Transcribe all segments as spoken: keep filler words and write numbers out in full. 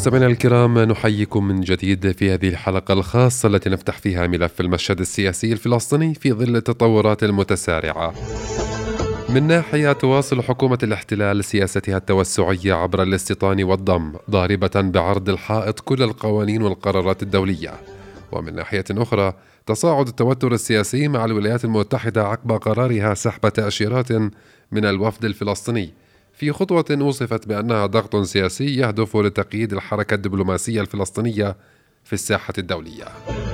مستمعينا الكرام، نحييكم من جديد في هذه الحلقة الخاصة التي نفتح فيها ملف المشهد السياسي الفلسطيني في ظل التطورات المتسارعة. من ناحية تواصل حكومة الاحتلال سياستها التوسعية عبر الاستيطان والضم، ضاربة بعرض الحائط كل القوانين والقرارات الدولية. ومن ناحية أخرى تصاعد التوتر السياسي مع الولايات المتحدة عقب قرارها سحب تأشيرات من الوفد الفلسطيني في خطوة وصفت بأنها ضغط سياسي يهدف لتقييد الحركة الدبلوماسية الفلسطينية في الساحة الدولية.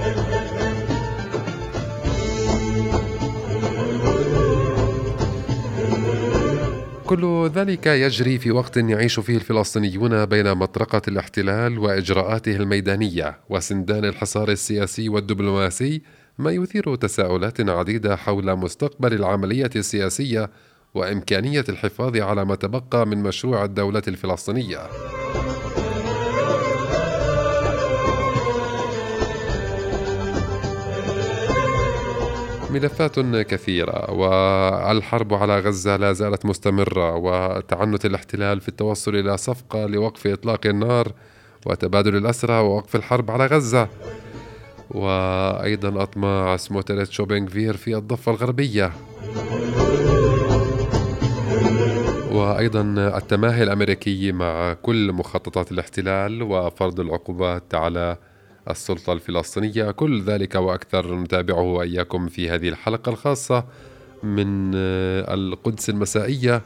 كل ذلك يجري في وقت يعيش فيه الفلسطينيون بين مطرقة الاحتلال وإجراءاته الميدانية وسندان الحصار السياسي والدبلوماسي، ما يثير تساؤلات عديدة حول مستقبل العملية السياسية وإمكانية الحفاظ على ما تبقى من مشروع الدولة الفلسطينية. ملفات كثيرة، والحرب على غزة لا زالت مستمرة، وتعنت الاحتلال في التوصل إلى صفقة لوقف إطلاق النار وتبادل الأسرى ووقف الحرب على غزة، وأيضا أطماع سموتريتش وبنغفير في الضفة الغربية، وأيضا التماهي الأمريكي مع كل مخططات الاحتلال وفرض العقوبات على السلطة الفلسطينية. كل ذلك وأكثر نتابعه وإياكم في هذه الحلقة الخاصة من القدس المسائية،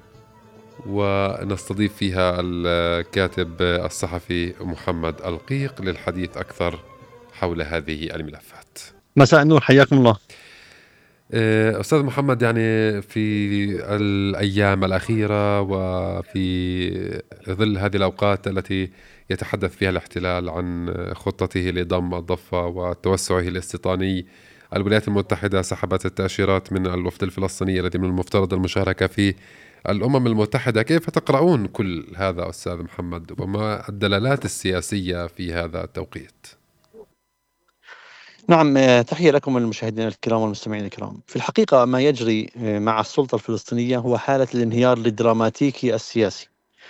ونستضيف فيها الكاتب الصحفي محمد القيق للحديث أكثر حول هذه الملفات. مساء النور، حياكم الله. أستاذ محمد، يعني في الأيام الأخيرة وفي ظل هذه الأوقات التي يتحدث فيها الاحتلال عن خطته لضم الضفة وتوسعه الاستيطاني، الولايات المتحدة سحبت التأشيرات من الوفد الفلسطيني الذي من المفترض المشاركة في الأمم المتحدة. كيف تقرؤون كل هذا أستاذ محمد، وما الدلالات السياسية في هذا التوقيت؟ نعم، تحية لكم المشاهدين الكرام والمستمعين الكرام. في الحقيقة ما يجري مع السلطة الفلسطينية هو حالة الانهيار الدراماتيكي السياسي،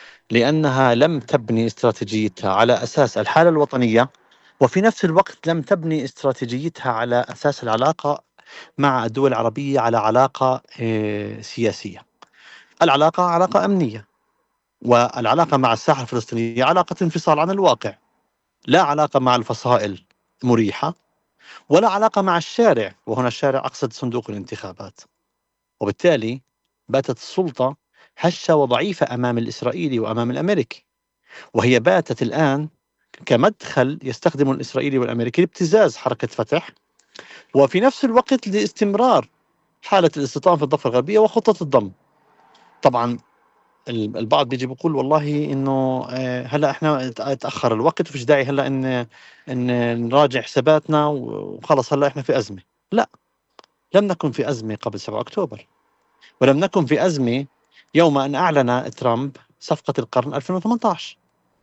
لأنها لم تبني استراتيجيتها على أساس الحالة الوطنية، وفي نفس الوقت لم تبني استراتيجيتها على أساس العلاقة مع الدول العربية على علاقة سياسية. العلاقة علاقة أمنية، والعلاقة مع الساحة الفلسطينية علاقة انفصال عن الواقع، لا علاقة مع الفصائل مريحة، ولا علاقة مع الشارع، وهنا الشارع أقصد صندوق الانتخابات. وبالتالي باتت السلطة هشة وضعيفة أمام الإسرائيلي وأمام الأمريكي، وهي باتت الآن كمدخل يستخدم الإسرائيلي والأمريكي لابتزاز حركة فتح، وفي نفس الوقت لاستمرار حالة الاستيطان في الضفة الغربية وخطة الضم. طبعا البعض بيجي بيقول والله إنه هلا إحنا تأخر الوقت وفيش داعي هلا إن إن نراجع حساباتنا وخلص هلا إحنا في أزمة. لا، لم نكن في أزمة قبل سبعة أكتوبر، ولم نكن في أزمة يوم أن أعلن ترامب صفقة القرن ألفين وثمانية عشر،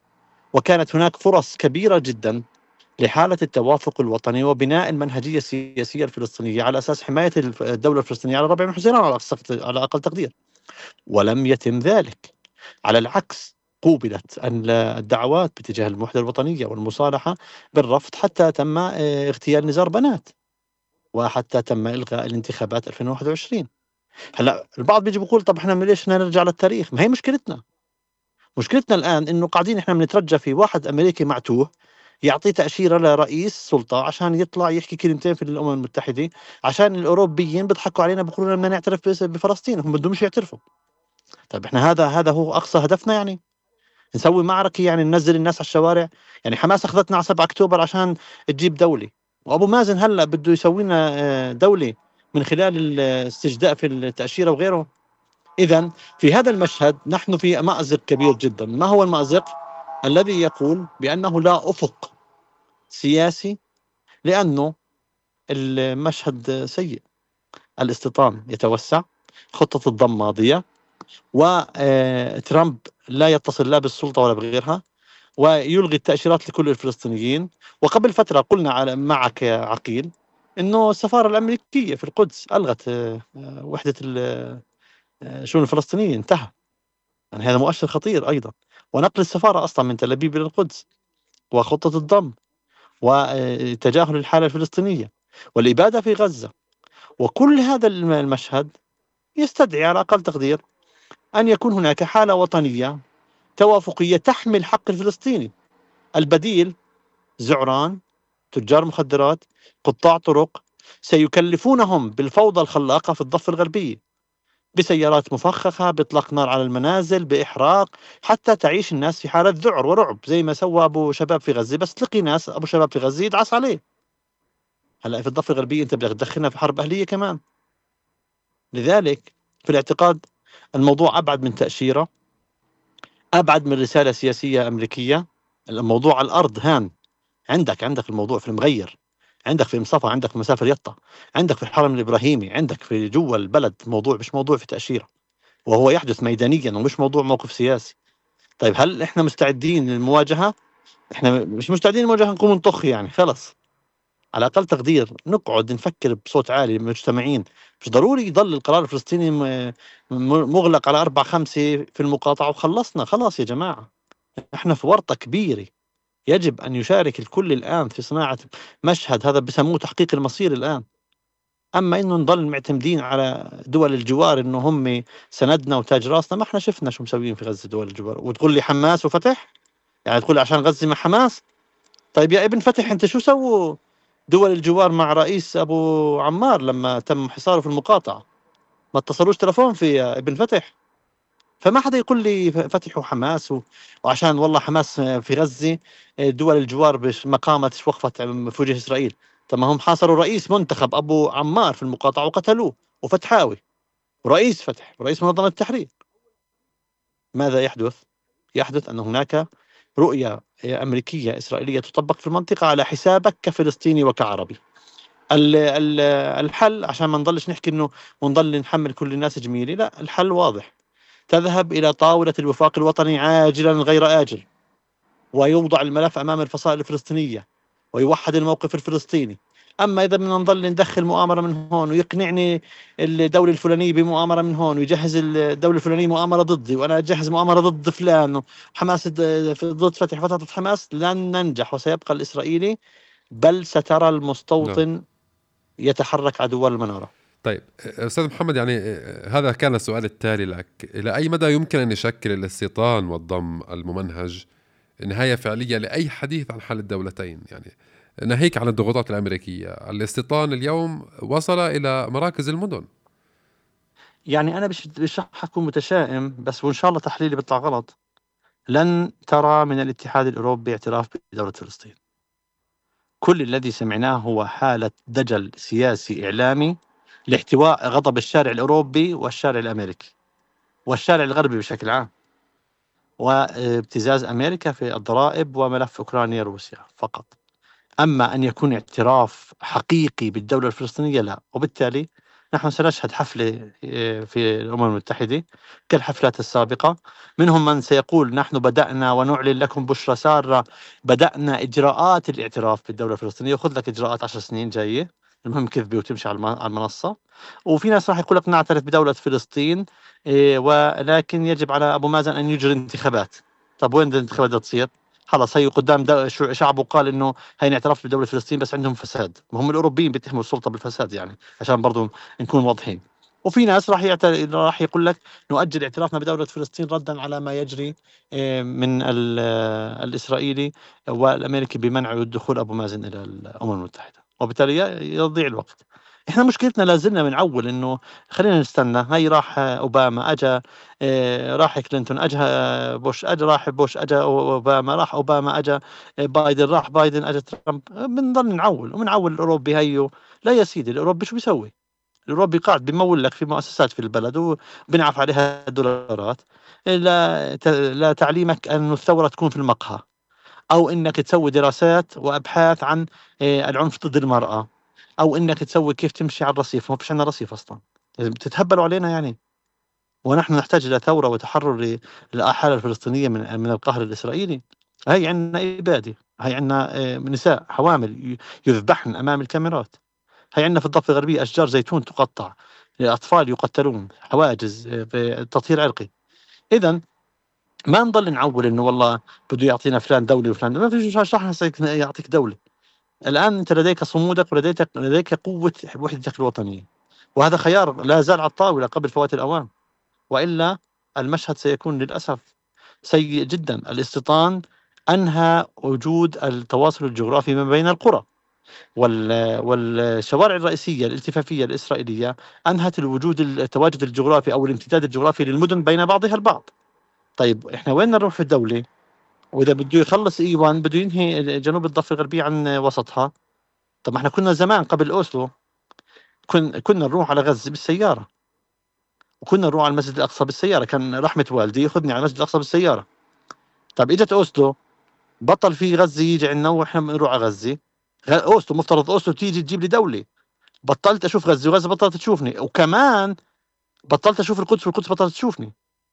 وكانت هناك فرص كبيرة جدا لحالة التوافق الوطني وبناء المنهجية السياسية الفلسطينية على أساس حماية الدولة الفلسطينية على الربع من حزيران على أقل تقدير، ولم يتم ذلك. على العكس، قوبلت الدعوات باتجاه الموحدة الوطنية والمصالحة بالرفض، حتى تم اغتيال نزار بنات، وحتى تم إلغاء الانتخابات ألفين وواحد وعشرين. هلا البعض بيجي بيقول طب احنا ليش نرجع للتاريخ؟ ما هي مشكلتنا مشكلتنا الآن إنه قاعدين احنا بنترجى في واحد أمريكي معتوه يعطي تأشيرة لرئيس سلطة عشان يطلع يحكي كلمتين في الأمم المتحدة، عشان الأوروبيين بيضحكوا علينا بيقولوا لنا نعترف بفلسطين، هم بدهمش يعترفوا. طيب احنا هذا هذا هو أقصى هدفنا، يعني نسوي معركة، يعني ننزل الناس على الشوارع؟ يعني حماس أخذتنا على سبعة أكتوبر عشان تجيب دولة، وأبو مازن هلأ بده يسوي لنا دولة من خلال الاستجداء في التأشيرة وغيره. إذن في هذا المشهد نحن في مأزق كبير جدا. ما هو المأزق؟ الذي يقول بأنه لا أفق سياسي، لأنه المشهد سيء، الاستيطان يتوسع، خطة الضم ماضية، وترامب لا يتصل لا بالسلطة ولا بغيرها، ويلغي التأشيرات لكل الفلسطينيين. وقبل فترة قلنا على معك يا عقيل إنه السفارة الأمريكية في القدس ألغت وحدة الشؤون الفلسطينية، انتهى. يعني هذا مؤشر خطير أيضا. ونقل السفارة أصلا من تل أبيب إلى القدس، وخطة الضم، وتجاهل الحالة الفلسطينية، والإبادة في غزة. وكل هذا المشهد يستدعي على أقل تقدير أن يكون هناك حالة وطنية توافقية تحمي الحق الفلسطيني. البديل زعران، تجار مخدرات، قطاع طرق، سيكلفونهم بالفوضى الخلاقة في الضفة الغربية، بسيارات مفخخة، بإطلاق نار على المنازل، بإحراق، حتى تعيش الناس في حالة ذعر ورعب زي ما سوى أبو شباب في غزة. بس تلقي ناس أبو شباب في غزة يدعس عليه. هلأ في الضفة الغربية أنت بدك تدخلنا في حرب أهلية كمان. لذلك في الاعتقاد الموضوع أبعد من تأشيرة، أبعد من رسالة سياسية أمريكية. الموضوع على الأرض هان. عندك عندك الموضوع في المغير، عندك في مصطفى، عندك في مسافر يطا، عندك في الحرم الإبراهيمي، عندك في جوا البلد. موضوع مش موضوع في تأشيرة، وهو يحدث ميدانيا ومش موضوع موقف سياسي. طيب هل إحنا مستعدين للمواجهة؟ إحنا مش مستعدين للمواجهة نقوم نطخ يعني خلص. على أقل تقدير نقعد نفكر بصوت عالي مجتمعين. مش ضروري يضل القرار الفلسطيني مغلق على أربعة خمسة في المقاطعة وخلصنا. خلاص يا جماعة، إحنا في ورطة كبيرة. يجب أن يشارك الكل الآن في صناعة مشهد هذا بسموه تحقيق المصير الآن. أما إنه نضل معتمدين على دول الجوار إنه هم سندنا وتاج راسنا، ما إحنا شفنا شو مسوين في غزة دول الجوار. وتقول لي حماس وفتح، يعني تقول لي عشان غزة مع حماس. طيب يا ابن فتح، أنت شو سووا دول الجوار مع رئيس أبو عمار لما تم حصاره في المقاطعة؟ ما اتصلوش تلفون في يا ابن فتح. فما حدا يقول لي فتح وحماس و... وعشان والله حماس في غزة دول الجوار مش ما قامت وقفت في وجه إسرائيل. طب ما هم حاصروا رئيس منتخب أبو عمار في المقاطعة وقتلوه، وفتحاوي ورئيس فتح ورئيس منظمة التحرير. ماذا يحدث؟ يحدث أن هناك رؤية أمريكية إسرائيلية تطبق في المنطقة على حسابك كفلسطيني وكعربي. ال- ال- الحل عشان ما نضلش نحكي إنه ونضل نحمل كل الناس جميلة، لا، الحل واضح. تذهب إلى طاولة الوفاق الوطني عاجلا غير آجل، ويوضع الملف أمام الفصائل الفلسطينية، ويوحد الموقف الفلسطيني. أما إذا بدنا نضل ندخل مؤامرة من هون، ويقنعني الدولة الفلانية بمؤامرة من هون، ويجهز الدولة الفلانية مؤامرة ضدي، وأنا أجهز مؤامرة ضد فلان، وحماس ضد فتح فترة حماس، لن ننجح. وسيبقى الإسرائيلي، بل سترى نعم. المستوطن يتحرك عدو المنارة. طيب أستاذ محمد، يعني هذا كان السؤال التالي لك: إلى أي مدى يمكن أن يشكل الاستيطان والضم الممنهج نهاية فعلية لأي حديث عن حل الدولتين؟ يعني ناهيك عن الضغوطات الأمريكية، الاستيطان اليوم وصل إلى مراكز المدن. يعني أنا مش مش رح أكون متشائم، بس وإن شاء الله تحليلي بيطلع غلط. لن ترى من الاتحاد الأوروبي اعتراف بدولة فلسطين. كل الذي سمعناه هو حالة دجل سياسي إعلامي لاحتواء غضب الشارع الأوروبي والشارع الأمريكي والشارع الغربي بشكل عام، وابتزاز أمريكا في الضرائب وملف أوكرانيا روسيا فقط. أما أن يكون اعتراف حقيقي بالدولة الفلسطينية، لا. وبالتالي نحن سنشهد حفلة في الأمم المتحدة كالحفلات السابقة. منهم من سيقول نحن بدأنا ونعلن لكم بشرى سارة، بدأنا إجراءات الاعتراف بالدولة الفلسطينية، وخذ لك إجراءات عشر سنين جاية، المهم كذبة وتمشي على المنصة. وفي ناس راح يقول لك نعترف بدولة فلسطين، ولكن يجب على أبو مازن أن يجري انتخابات. طب وين الانتخابات تصير؟ خلاص، هي قدام شعبه قال انه هي اعتراف بدولة فلسطين، بس عندهم فساد. وهم الاوروبيين بيتهموا السلطة بالفساد، يعني عشان برضو نكون واضحين. وفي ناس راح يعتر... راح يقول لك نؤجل اعترافنا بدولة فلسطين ردا على ما يجري من الاسرائيلي والامريكي بمنع دخول ابو مازن الى الامم المتحدة، وبالتالي يضيع الوقت. احنا مشكلتنا لازلنا بنعول انه خلينا نستنى. هاي راح اوباما اجى، اه راح كلينتون اجى، بوش اجى، راح بوش اجى، اوباما راح، اوباما اجى، بايدن راح، بايدن اجى، ترامب. بنضل نعول وبنعول. الاوروبي هيو، لا يا سيدي، الاوروبي شو بيسوي؟ الاوروبي قاعد بيمول لك في مؤسسات في البلد وبنعرف عليها دولارات، لا لا تعليمك ان الثوره تكون في المقهى، او انك تسوي دراسات وابحاث عن العنف ضد المراه، او انك تسوي كيف تمشي على الرصيف. ما فيش عندنا رصيف اصلا، بتتهبلوا علينا يعني. ونحن نحتاج الى ثوره وتحرر للحاله الفلسطينيه من من القهر الاسرائيلي. هي عندنا اباده، هي عندنا نساء حوامل يذبحن امام الكاميرات، هي عندنا في الضفه الغربيه اشجار زيتون تقطع، اطفال يقتلون، حواجز، تطهير عرقي. اذا ما نضل نعول إنه والله بده يعطينا فلان دولة وفلان، ما في شو شرح يعطيك دولة. الآن أنت لديك صمودك ولديك لديك قوة وحدتك الوطنية، وهذا خيار لا زال على الطاولة قبل فوات الأوان، وإلا المشهد سيكون للأسف سيء جدا. الاستيطان أنهى وجود التواصل الجغرافي ما بين القرى، والشوارع الرئيسية الالتفافية الإسرائيلية أنهت الوجود التواجد الجغرافي أو الامتداد الجغرافي للمدن بين بعضها البعض. طيب إحنا وين نروح في الدولة؟ وإذا بده يخلص إيوان بده ينهي جنوب الضفة الغربية عن وسطها. طب ما إحنا كنا زمان قبل أوسلو كن كنا نروح على غزة بالسيارة، وكنا نروح على المسجد الأقصى بالسيارة، كان رحمة والدي ياخذني على المسجد الأقصى بالسيارة. طب إجت أوسلو بطل في غزة يجي عندنا وإحنا بنروح على غزة. أوسلو مفترض أوسلو تيجي تجيب لي دولة، بطلت أشوف غزة وغزة بطلت تشوفني، وكمان بطلت أشوف القدس والقدس بطلت تشوفني.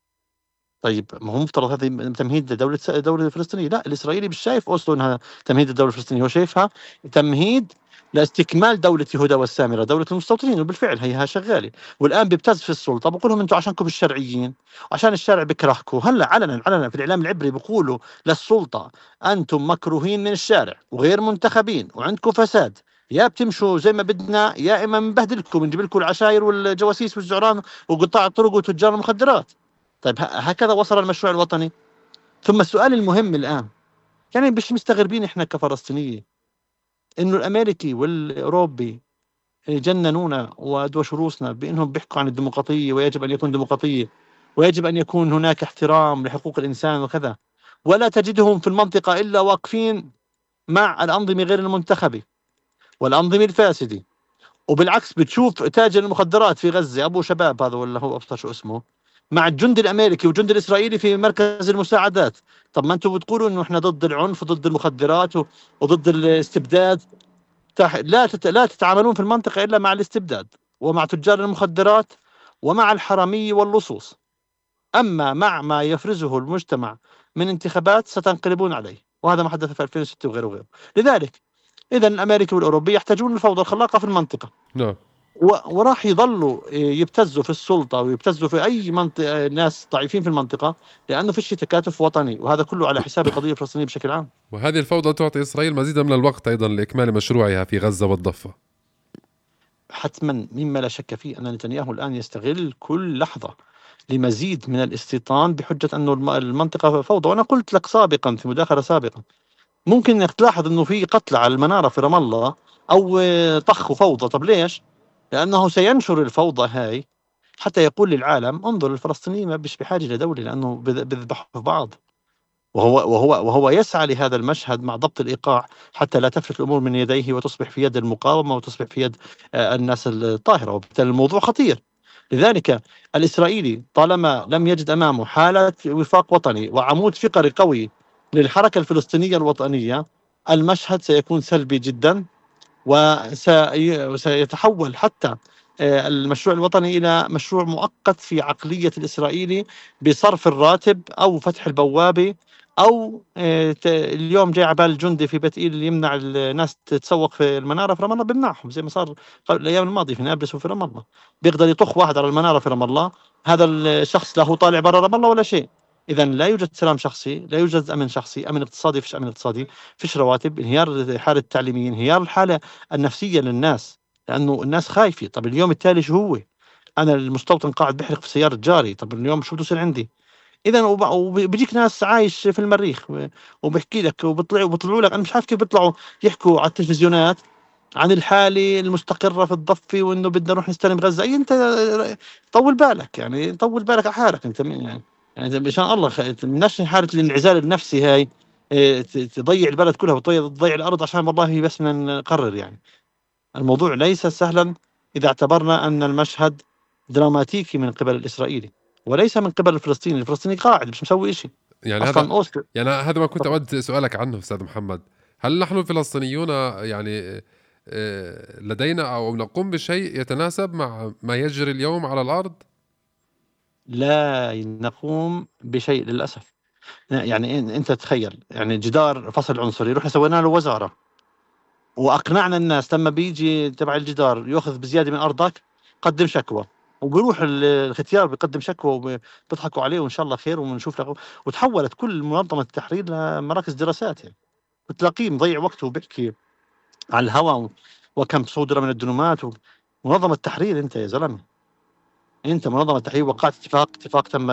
طيب ما هو مفترض هذه تمهيد لدولة دولة فلسطينية. لا، الإسرائيلي مش شايف أوسلو إنها تمهيد للدولة الفلسطينية، هو شايفها تمهيد لاستكمال دولة يهودا والسامرة، دولة المستوطنين، وبالفعل هيها شغالة. والآن بيبتز في السلطة بقول لهم أنتم عشانكم الشرعيين وعشان الشارع بكرهكم. هلا علنا علنا في الإعلام العبري بيقولوا للسلطة أنتم مكروهين من الشارع وغير منتخبين وعندكم فساد، يا بتمشوا زي ما بدنا يا إما بنبهدلكم بنجيب لكم العشاير والجواسيس والزعران وقطاع الطرق وتجار المخدرات. طيب هكذا وصل المشروع الوطني. ثم السؤال المهم الآن، يعني مش مستغربين إحنا كفلسطينية إنه الأمريكي والأوروبي جننونا وأدوشوا رؤوسنا بأنهم بيحكوا عن الديمقراطية ويجب أن يكون ديمقراطية ويجب أن يكون هناك احترام لحقوق الإنسان وكذا، ولا تجدهم في المنطقة إلا واقفين مع الأنظمة غير المنتخبة والأنظمة الفاسدة. وبالعكس بتشوف تاجر المخدرات في غزة أبو شباب هذا ولا هو أبطل شو اسمه مع الجندي الأمريكي والجندي الإسرائيلي في مركز المساعدات. طب ما أنتم بتقولوا إنه إحنا ضد العنف وضد المخدرات وضد الاستبداد. لا لا تتعاملون في المنطقة إلا مع الاستبداد ومع تجار المخدرات ومع الحرامية واللصوص، أما مع ما يفرزه المجتمع من انتخابات ستنقلبون عليه، وهذا ما حدث في ألفين وستة وغيره وغيره. لذلك إذا الأمريكي والأوروبي يحتاجون الفوضى الخلاقة في المنطقة. نعم. وراح يضلوا يبتزوا في السلطة ويبتزوا في أي منطقة ناس ضعيفين في المنطقة، لأنه فيش تكاتف وطني، وهذا كله على حساب القضية الفلسطينية بشكل عام. وهذه الفوضى تعطي إسرائيل مزيدا من الوقت أيضا لإكمال مشروعها في غزة والضفة. حتما مما لا شك فيه أن نتنياهو الآن يستغل كل لحظة لمزيد من الاستيطان بحجة أنه المنطقة فوضى. وأنا قلت لك سابقا في مداخلة سابقة ممكن أنك تلاحظ أنه في قتل على المنارة في رام الله أو طخ وفوضى. طب ليش؟ لأنه سينشر الفوضى هاي حتى يقول للعالم انظر الفلسطينيين ما بش بحاجة لدولة لأنه بيذبحوا في بعض. وهو وهو وهو يسعى لهذا المشهد مع ضبط الإيقاع حتى لا تفلت الأمور من يديه وتصبح في يد المقاومة وتصبح في يد الناس الطاهرة، وبالتالي الموضوع خطير. لذلك الإسرائيلي طالما لم يجد أمامه حالة وفاق وطني وعمود فقري قوي للحركة الفلسطينية الوطنية، المشهد سيكون سلبي جدا، وسيتحول حتى المشروع الوطني إلى مشروع مؤقت في عقلية الإسرائيلي بصرف الراتب أو فتح البوابة، أو اليوم جاي عبال الجندي في بيت إيل اللي يمنع الناس تتسوق في المنارة في رام الله بيمنعهم زي ما صار الأيام الماضية في نابلس وفي رام الله. بيقدر يطخ واحد على المنارة في رام الله، هذا الشخص لا هو طالع برا رام الله ولا شيء. إذا لا يوجد سلام شخصي، لا يوجد أمن شخصي، أمن اقتصادي فيش أمن اقتصادي، فيش رواتب، انهيار الحالة التعليمية، انهيار الحالة النفسية للناس لأنه الناس خايفة. طب اليوم التالي شو هو؟ أنا المستوطن قاعد بحرق في سيارة جاري، طب اليوم شو بده يصير عندي؟ إذا وبيجيك ناس عايش في المريخ وبحكي لك وبيطلعوا بيطلعوا لك، أنا مش عارف كيف بيطلعوا يحكوا على التلفزيونات عن الحالة المستقرة في الضفة وإنه بدنا نروح نستلم غزة. أي أنت طول بالك، يعني طول بالك على حالك أنت يعني يعني مشان الله مناش حالة الانعزال النفسي هاي تضيع البلد كلها وتضيع الأرض عشان والله بس بدنا نقرر. يعني الموضوع ليس سهلا إذا اعتبرنا أن المشهد دراماتيكي من قبل الإسرائيلي وليس من قبل الفلسطيني. الفلسطيني قاعد مش مسوي إشي. يعني هذا يعني هذا ما كنت أود سؤالك عنه أستاذ محمد، هل نحن الفلسطينيون يعني لدينا أو نقوم بشيء يتناسب مع ما يجري اليوم على الأرض؟ لا نقوم بشيء للأسف. يعني أنت تخيل يعني جدار فصل عنصري رحنا سوينا له وزارة وأقنعنا الناس لما بيجي تبع الجدار يأخذ بزيادة من أرضك قدم شكوى. وبيروح الختيار بيقدم شكوى وبيضحكوا عليه وإن شاء الله خير وبنشوف له. وتحولت كل منظمة التحرير لمراكز دراسات، يعني بتلاقيه مضيع وقته وبيحكي على الهوى وكم صدر من الدنومات. منظمة التحرير أنت يا زلمة، أنت منظمة التحرير وقعت اتفاق اتفاق تم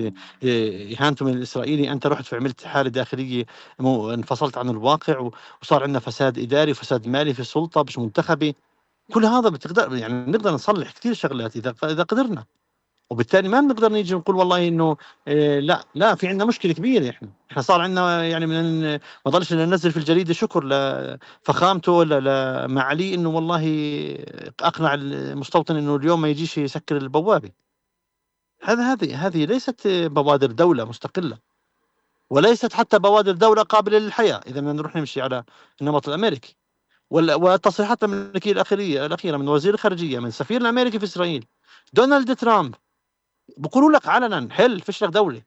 إهانته من الإسرائيلي، أنت رحت فعملت حالة داخلية انفصلت عن الواقع، وصار عندنا فساد إداري وفساد مالي في السلطة مش منتخبة. كل هذا بتقدر يعني نقدر نصلح كثير شغلات إذا إذا قدرنا. وبالتالي ما بنقدر نيجي نقول والله انه إيه لا لا في عندنا مشكله كبيره. احنا احنا صار عندنا يعني من ما ضلش ننزل في الجريده شكر لفخامته لمعاليه انه والله اقنع المستوطن انه اليوم ما يجيش يسكر البوابه. هذا هذه هذه ليست بوادر دوله مستقله، وليست حتى بوادر دوله قابله للحياه اذا بدنا نروح نمشي على النمط الامريكي. والتصريحات الامريكيه الاخيره الاخيره من وزير الخارجيه من سفير الامريكي في اسرائيل دونالد ترامب بقولوا لك علنا حل فيش لك دولة،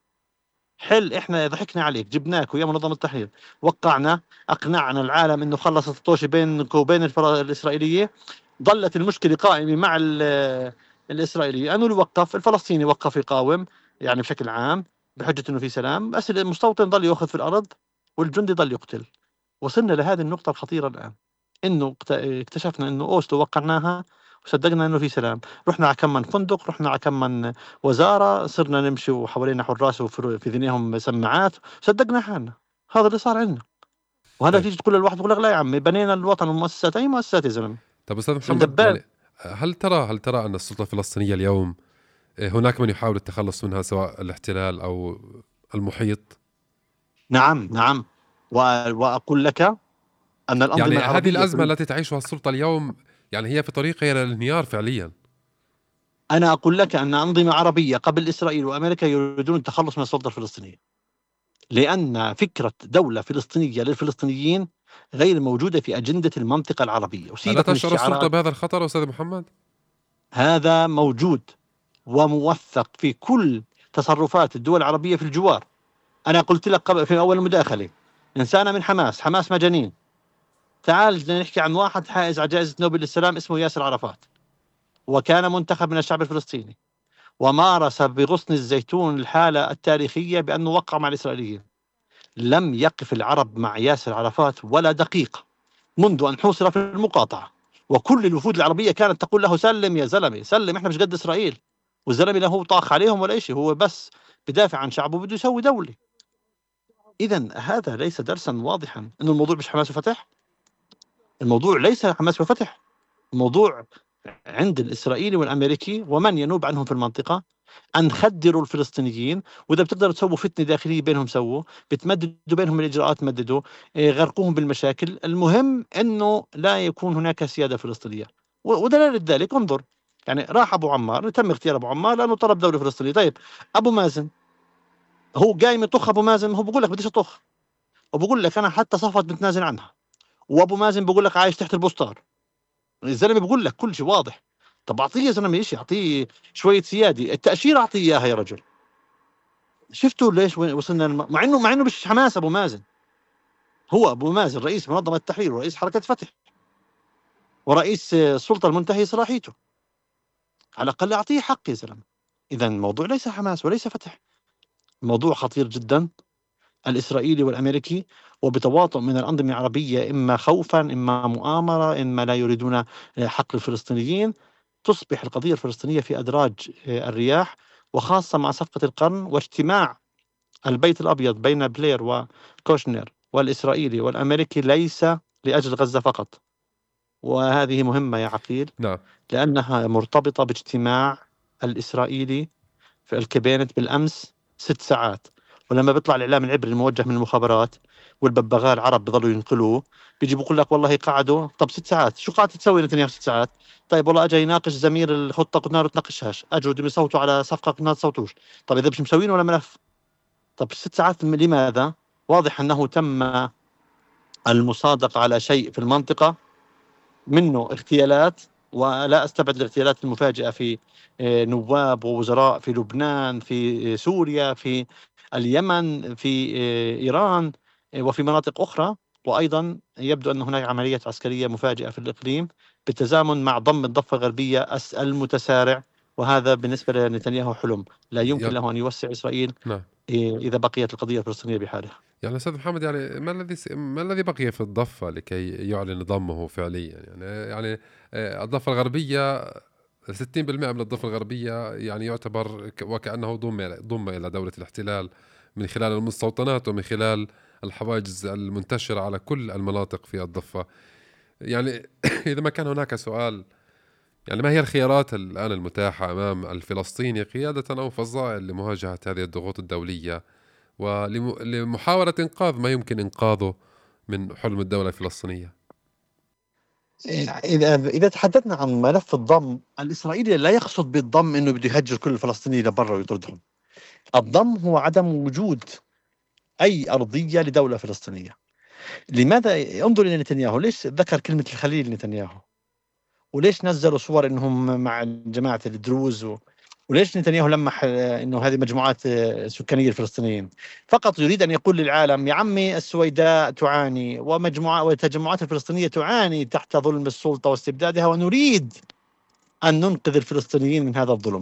حل احنا ضحكنا عليك جبناك ويا منظمة التحرير وقعنا اقنعنا العالم انه خلصت الطوشة بينك وبين الاسرائيلية، ظلت المشكلة قائمة مع الاسرائيلية انه يوقف الفلسطيني وقف يقاوم يعني بشكل عام بحجة انه في سلام، بس المستوطن ضل ياخذ في الارض والجندي ضل يقتل. وصلنا لهذه النقطة الخطيرة الان انه اكتشفنا انه اوسلو وقعناها وصدقنا انه في سلام، رحنا على كم من فندق، رحنا على كم من وزاره، صرنا نمشي وحوالينا حراس وفي ذنيهم سماعات، صدقنا حالنا. هذا اللي صار عندنا. وهذا طيب تيجي تقول للواحد بقول لك لا يا عمي بنينا الوطن والمؤسسات. اي مؤسسات يا زلمه؟ طب أستاذ محمد، الدباب. يعني هل ترى هل ترى أن السلطة الفلسطينية اليوم هناك من يحاول التخلص منها سواء الاحتلال أو المحيط؟ نعم نعم، وأقول لك أن الأنظمة يعني العربية هذه الأزمة التي تعيشها السلطة اليوم يعني هي في طريقها إلى الانهيار فعليا. أنا أقول لك أن أنظمة عربية قبل إسرائيل وأمريكا يريدون التخلص من السلطة الفلسطينية، لأن فكرة دولة فلسطينية للفلسطينيين غير موجودة في أجندة المنطقة العربية. ألا وسيبك من تشعر السلطة الشعارات، بهذا الخطر أستاذ محمد؟ هذا موجود وموثق في كل تصرفات الدول العربية في الجوار. أنا قلت لك قبل في أول المداخلة إنسانة من حماس، حماس مجانين. تعال نحكي عن واحد حائز على جائزة نوبل للسلام اسمه ياسر عرفات، وكان منتخب من الشعب الفلسطيني، ومارس بغصن الزيتون الحالة التاريخية بأنه وقع مع الإسرائيليين. لم يقف العرب مع ياسر عرفات ولا دقيقة منذ أن حوصر في المقاطعة، وكل الوفود العربية كانت تقول له سلم يا زلمة سلم، احنا مش قد إسرائيل. والزلمة لا هو طاخ عليهم ولا شيء، هو بس بدافع عن شعبه بده يسوي دولة. إذا هذا ليس درسا واضحا أنه الموضوع مش حماس وفتح. الموضوع ليس حماس وفتح، الموضوع عند الإسرائيلي والأمريكي ومن ينوب عنهم في المنطقة أن خدروا الفلسطينيين، وإذا بتقدروا تسووا فتنة داخلية بينهم سووا، بتمددوا بينهم الإجراءات مددوا، إيه، غرقوهم بالمشاكل. المهم أنه لا يكون هناك سيادة فلسطينية. ودلالة ذلك انظر، يعني راح أبو عمار، تم اختيار أبو عمار لأنه طلب دولة فلسطينية. طيب أبو مازن هو قايم يطخ، أبو مازن هو بقول لك بديش أطخ، وبقول لك أنا حتى صفت بتنازل عنها، وأبو مازن بقول لك عايش تحت البوستار. الزلمة بقول لك كل شيء واضح. طب أعطيه يا زلمة شيء، أعطيه شوية سيادة، التأشيرة أعطيه إياها يا رجل. شفتوا ليش وصلنا الم... مع انه مع انه مش حماس ابو مازن، هو ابو مازن رئيس منظمه التحرير ورئيس حركه فتح ورئيس السلطه المنتهيه صلاحيته، على الاقل اعطيه حق يا زلمه. اذا الموضوع ليس حماس وليس فتح، الموضوع خطير جدا. الاسرائيلي والامريكي وبتواطؤ من الانظمه العربيه، اما خوفا اما مؤامره اما لا يريدون حق الفلسطينيين، تصبح القضيه الفلسطينيه في ادراج الرياح. وخاصه مع صفقه القرن واجتماع البيت الأبيض بين بلير وكوشنر والإسرائيلي والأمريكي ليس لأجل غزة فقط. وهذه مهمة يا عقيل، نعم. لأنها مرتبطة باجتماع الإسرائيلي في الكبينت بالأمس ست ساعات. ولما بيطلع الإعلام العبري الموجه من المخابرات والببغاء العرب بيضلوا ينقلوه، بيجي بيقول لك والله قعدوا. طب ست ساعات شو قاعد تسوي نتنياهو ست ساعات؟ طيب والله اجى يناقش زميل الخطه قلنا له تناقشهاش، اجوا بدهم يصوتوا على صفقه قلنا تصوتوش. طب اذا مش مسوين ولا ملف، طب ست ساعات لماذا؟ واضح أنه تم المصادقة على شيء في المنطقة، منه اغتيالات، ولا أستبعد الاغتيالات المفاجئة في نواب ووزراء في لبنان، في سوريا، في اليمن، في إيران، وفي مناطق أخرى. وأيضا يبدو أن هناك عملية عسكرية مفاجئة في الإقليم بالتزامن مع ضم الضفة الغربية المتسارع وهذا بالنسبة لنتنياهو حلم لا يمكن يلا. له أن يوسع إسرائيل نعم. إذا بقيت القضية الفلسطينية بحالها. يعني أستاذ محمد، يعني ما الذي ما الذي بقي في الضفة لكي يعلن ضمه فعليا؟ يعني يعني آه، الضفة الغربية ستين بالمئة من الضفة الغربية يعني يعتبر وكأنه ضم ضم إلى دولة الاحتلال من خلال المستوطنات ومن خلال الحواجز المنتشرة على كل المناطق في الضفة. يعني إذا ما كان هناك سؤال، يعني ما هي الخيارات الآن المتاحة أمام الفلسطيني قيادة أو فصائل لمواجهة هذه الضغوط الدولية ولمحاولة إنقاذ ما يمكن إنقاذه من حلم الدولة الفلسطينية؟ إذا إذا تحدثنا عن ملف الضم، الإسرائيلي لا يقصد بالضم إنه بده يهجر كل الفلسطينيين لبرا ويطردهم. الضم هو عدم وجود أي أرضية لدولة فلسطينية. لماذا؟ انظر إلى نتنياهو، ليش ذكر كلمة الخليل نتنياهو؟ وليش نزلوا صور إنهم مع جماعة الدروز و... وليش نتنياهو لمح إنه هذه مجموعات سكانية الفلسطينيين؟ فقط يريد أن يقول للعالم يا عمي السويداء تعاني ومجموعة والتجمعات الفلسطينية تعاني تحت ظلم السلطة واستبدادها، ونريد أن ننقذ الفلسطينيين من هذا الظلم.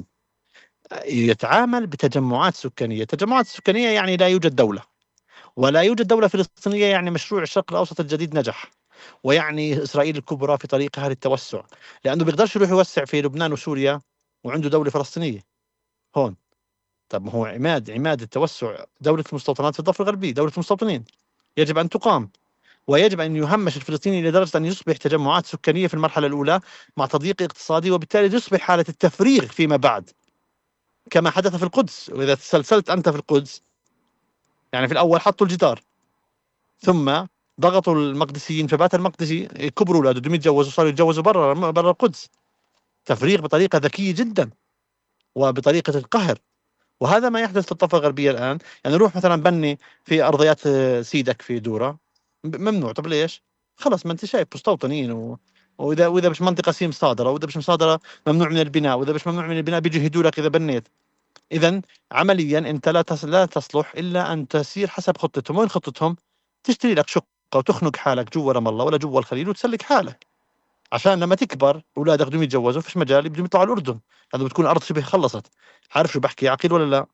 يتعامل بتجمعات سكانية. تجمعات سكانية يعني لا يوجد دولة، ولا يوجد دولة فلسطينية يعني مشروع الشرق الأوسط الجديد نجح، ويعني إسرائيل الكبرى في طريقها للتوسع، لأنه بيقدرش يروح يوسع في لبنان وسوريا وعنده دولة فلسطينية هون. طب ما هو عماد عماد التوسع دولة المستوطنات في الضفة الغربية، دولة المستوطنين يجب أن تقام، ويجب أن يهمش الفلسطيني لدرجة أن يصبح تجمعات سكانية في المرحلة الأولى مع تضييق اقتصادي، وبالتالي يصبح حالة التفريغ فيما بعد كما حدث في القدس. وإذا تسلسلت أنت في القدس، يعني في الأول حطوا الجدار، ثم ضغطوا المقدسيين فبات المقدسي كبروا أولاده بدهم يتجوزوا، صاروا يتجوزوا برا برا القدس. تفريغ بطريقة ذكية جدا وبطريقة القهر. وهذا ما يحدث في الضفة الغربية الآن. يعني روح مثلا بني في أرضيات سيدك في دورة، ممنوع. طب ليش؟ خلص ما أنت شايف مستوطنين و... وإذا وإذا مش منطقة سي مصادرة، وإذا مش مصادرة ممنوع من البناء، وإذا مش ممنوع من البناء بيجي يهدوا لك إذا بنيت. إذن عمليا أنت لا تص... لا تصلح إلا أن تسير حسب خطتهم. وين خطتهم؟ تشتري لك شقة وتخنق حالك جوا رام الله ولا جوا الخليل وتسلك حالك، عشان لما تكبر أولادك بدهم يتجوزوا فيش مجال بدهم يطلعوا الأردن. هذا بتكون الأرض شبه خلصت. عارف شو بحكي؟ عقيل ولا لا؟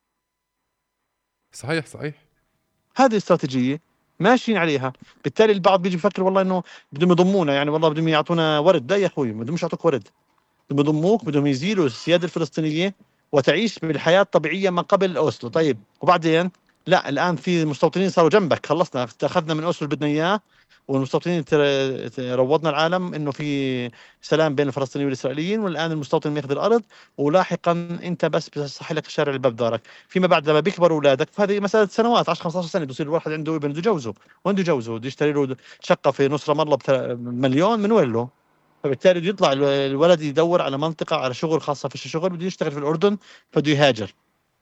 صحيح صحيح. هذه استراتيجية ماشيين عليها. بالتالي البعض بيجي بفكر والله إنه بدهم يضمونا، يعني والله بدهم يعطونا ورد. لا يا أخوي، ما بدهمش يعطوك ورد، بدهم يضموك، بدهم يزيلوا السيادة الفلسطينية وتعيش بالحياة الطبيعية ما قبل أوسلو. طيب وبعدين؟ لا، الآن في مستوطنين صاروا جنبك، خلصنا أخذنا من أوسلو اللي بدنا إياه، والمستوطنين روضنا العالم إنه في سلام بين الفلسطينيين والإسرائيليين، والآن المستوطن ياخذ الأرض، ولاحقا أنت بس بتصح لك الشارع اللي باب دارك. فيما بعد لما بيكبروا أولادك، فهذه مسألة سنوات، عشر خمسة عشر سنة بصير الواحد عنده ابن بده يجوزه، وين بده يجوزه؟ بده يشتري له شقة في نص رام الله بمليون، من وين له؟ فبالتالي بده يطلع الولد يدور على منطقة، على شغل خاصة في الشغل، بده يشتغل في الأردن، فبده يهاجر.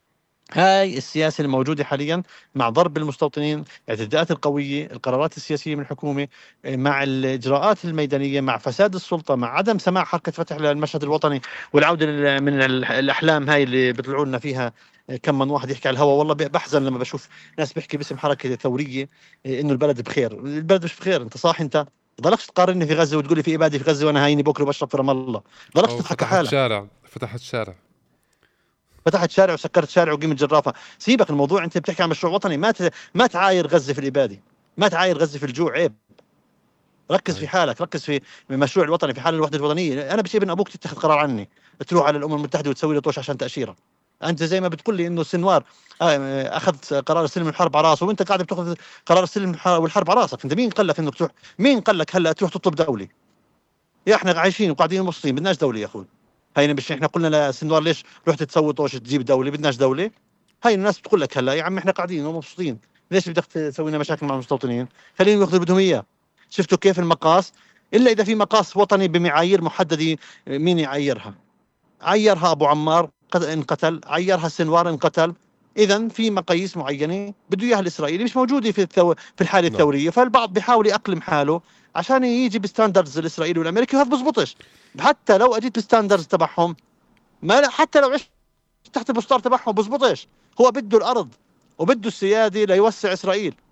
هاي السياسة الموجودة حاليا مع ضرب المستوطنين، الاعتداءات القوية، القرارات السياسية من الحكومة، مع الإجراءات الميدانية، مع فساد السلطة، مع عدم سماع حركة فتح المشهد الوطني، والعودة من الأحلام هاي اللي بيطلعوا لنا فيها كم من واحد يحكي على الهواء. والله بحزن لما بشوف ناس بيحكي باسم حركة ثورية إنه البلد بخير. البلد مش بخير. أنت صاحي؟ أنت ضلكش تقارني في غزة وتقولي في إبادة في غزة وأنا هايني بكره بشرب في رام الله. ضلكش أو تضحك على فتحت حالك. شارع فتحت شارع فتحت شارع وسكرت شارع وقيمة جرافة. سيبك الموضوع، انت بتحكي عن مشروع وطني. ما ت... ما تعاير غزة في الإبادة، ما تعاير غزة في الجوع. عيب. ركز في صحيح. حالك، ركز في المشروع الوطني، في حال الوحدة الوطنية. انا بشي ابن ابوك تتخذ قرار عني، تروح على الامم المتحدة وتسوي لي طوش عشان تأشيرة. انت زي ما بتقول لي انه سنوار اخذ قرار السلم الحرب على راسه، وانت قاعد بتاخذ قرار السلم والحرب على راسك. انت مين قال لك انك تروح؟ مين قال لك هلا تروح تطلب دولة؟ يا احنا عايشين وقاعدين مبسوطين، بدناش دولة يا اخوي. هينا مش احنا قلنا لسنوار ليش رحت تسوي طوش تجيب دولة؟ بدناش دولة. هاي الناس بتقول لك هلا يا عم احنا قاعدين ومبسوطين، ليش بدك تسوي لنا مشاكل مع المستوطنين؟ خليهم ياخذوا بدهم اياه. شفتوا كيف المقاس؟ الا اذا في مقاس وطني بمعايير محدده. مين يعيرها؟ عيرها ابو عمار انقتل، عيرها سنوار انقتل. اذا في مقاييس معينه بده اياها الاسرائيلي مش موجوده في الثو... في الحاله نعم. الثوريه، فالبعض بيحاول يأقلم حاله عشان يجي بستاندردز الاسرائيلي والامريكي، وهذا بزبطش. حتى لو اجيت بستاندردز تبعهم، ما حتى لو عشت تحت البسطار تبعهم بزبطش. هو بده الارض وبده السياده ليوسع اسرائيل.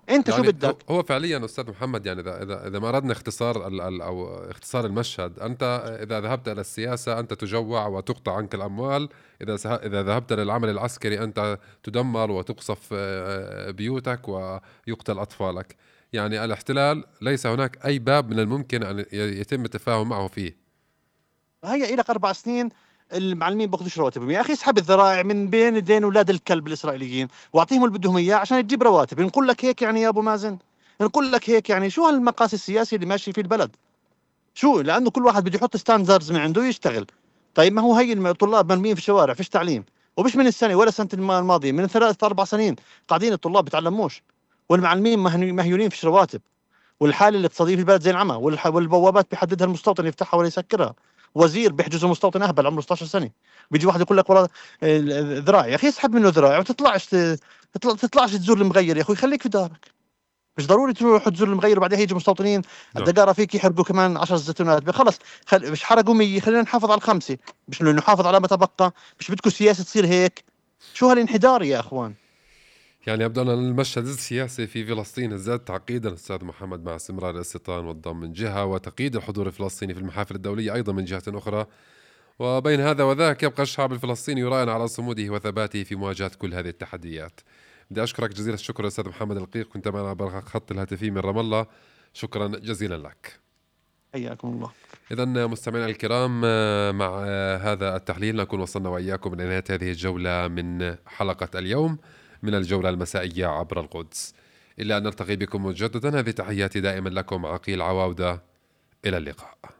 انت شو يعني بدك؟ هو فعليا استاذ محمد، يعني اذا اذا اذا ما اردنا اختصار ال ال او اختصار المشهد، انت اذا ذهبت الى السياسه انت تجوع وتقطع عنك الاموال، اذا اذا ذهبت للعمل العسكري انت تدمر وتقصف بيوتك ويقتل اطفالك. يعني الاحتلال ليس هناك اي باب من الممكن ان يتم التفاهم معه فيه. هي لك اربع سنين المعلمين باخذوش رواتبهم، يا اخي اسحب الذرائع من بين ايدين اولاد الكلب الاسرائيليين واعطيهم اللي بدهم اياه عشان تجيب رواتب. نقول لك هيك يعني يا ابو مازن؟ نقول لك هيك يعني؟ شو هالمقاس السياسي اللي ماشي فيه البلد؟ شو؟ لانه كل واحد بده يحط ستاندردز من عنده يشتغل. طيب ما هو هي الطلاب مرميين في الشوارع، فيش تعليم، ومش من السنه ولا سنه الماضيه، من ثلاث اربع سنين قاعدين الطلاب بيتعلموش، والمعلمين مهيونين في الرواتب، والحاله الاقتصاديه في البلد زي العمى، والبوابات بيحددها المستوطن يفتحها ولا يسكرها، وزير بيحجز المستوطن اهبل عمره ستة عشر سنه، بيجي واحد يقول لك والله ذراع. يا اخي اسحب منه ذراع وتطلعش تطلع تطلعش تزور المغير يا اخوي، خليك في دارك. مش ضروري تروح تزور المغير وبعدين يجي مستوطنين الدقاره فيك يحرقوا كمان عشر زيتونات. خلص خل... مش حرقوا مية، خلينا نحافظ على الخمسه، مش انه نحافظ على ما تبقى. مش بدكم السياسه تصير هيك؟ شو هالانحدار يا اخوان؟ يعني يبدو أن المشهد السياسي في فلسطين ازداد تعقيدا أستاذ محمد مع استمرار الاستيطان والضم من جهة، وتقييد الحضور الفلسطيني في المحافل الدولية أيضا من جهة أخرى. وبين هذا وذاك يبقى الشعب الفلسطيني يراهن على صموده وثباته في مواجهة كل هذه التحديات. بدي أشكرك جزيل الشكر أستاذ محمد القيق، كنت معنا عبر خط الهاتفي من رام الله، شكرا جزيلا لك. حياكم الله. إذن مستمعينا الكرام، مع هذا التحليل نكون وصلنا وإياكم إلى نهاية هذه الجولة من حلقة اليوم من الجولة المسائية عبر القدس. إلا أن نلتقي بكم مجددا، هذه تحياتي دائما لكم عقيل عواودة، إلى اللقاء.